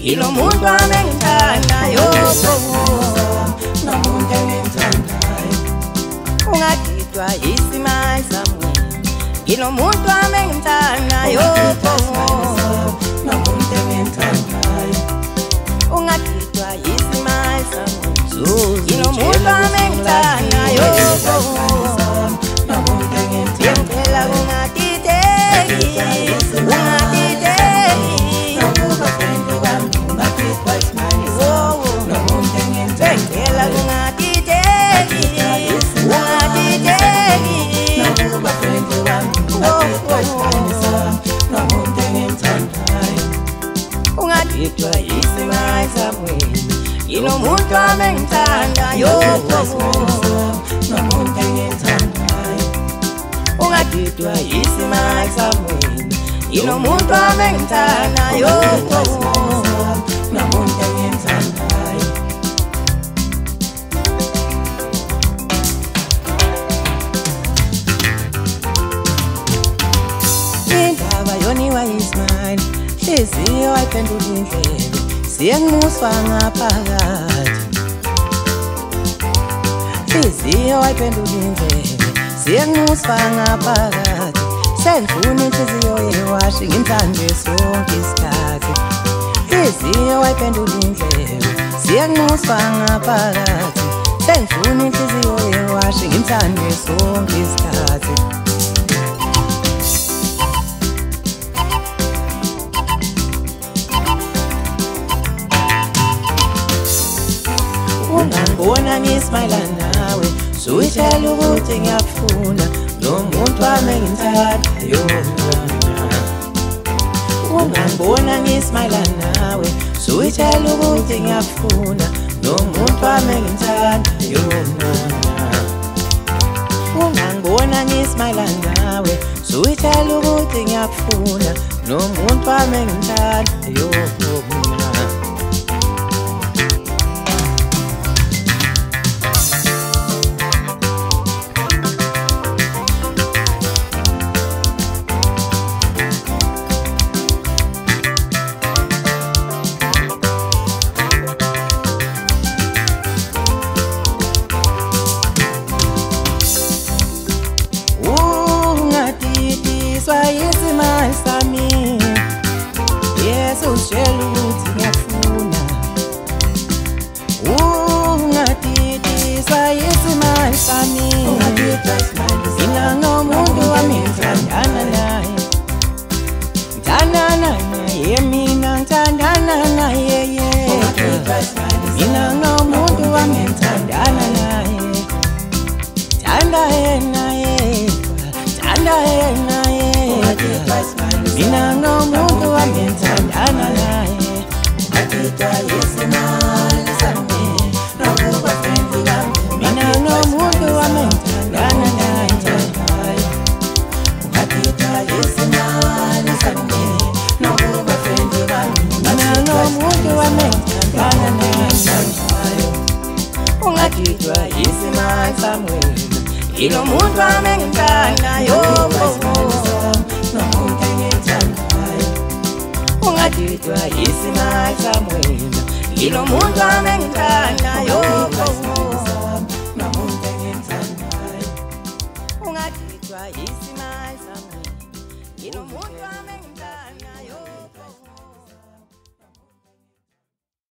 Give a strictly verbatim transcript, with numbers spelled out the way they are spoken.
ilo muntu amengithandayo nomuntu engimthandayo ungagidwa isimali sami ilo muntu amengithandayo nomuntu engimthandayo ungagidwa isimali sami ilo muntu amengithandayo nomuntu engimthandayo ungadideki ungadideki nokuba friend wami ungagidwa isimali sami nomuntu engimthandayo ungadideki ungadideki nokuba friend wami ungagidwa isimali sami nomuntu engimthandayo ungagidwa isimali sami ilo muntu amengithandayo nomuntu engimthandayo ungagidwa isimali sami ilo muntu amengithandayo nomuntu engimthandayo indaba yoniwa isimali hliziyo ayiphendula indlebe siyengimuswa ngaphakathi hliziyo ayiphendula indlebe siyengimuswa ngaphakathi sengifuna inhliziyo yewashi ngimthande sonke isikhathi hliziyo ayiphendula indlebe siyengimuswa ngaphakathi sengifuna inhliziyo yewashi ngimthande sonke isikhathi ungangibona ngismayila nawe suyitshela ukuthi ngiyafuna nomuntu wami engimthandayo ungangibona ngismayila nawe suyitshela ukuthi ngiyafuna nomuntu wami engimthandayo ungangibona ngismayila nawe suyitshela ukuthi ngiyafuna nomuntu wami engimthandayo isimali sami Yesu usitshela ukuthi ngiyafuna ungadidiswa isimali sami mina nomuntu wami ngithandana naye ngithandana naye mina ngithandana naye mina nomuntu wami ngithandana naye thanda yena yedwa thanda yena mina nomuntu wami ngithandana naye ungagidwa isimali sami nokuba friend wami mina nomuntu wami ngithandana naye ungagidwa isimali sami nokuba friend wami mina nomuntu wami ngithandana naye ungagidwa isimali sami ilo muntu wami ngithandayo nomuntu engimthandayo ungagidwa isimali sami ilo muntu wami ngithandayo nomuntu engimthandayo ungagidwa isimali sami ilo muntu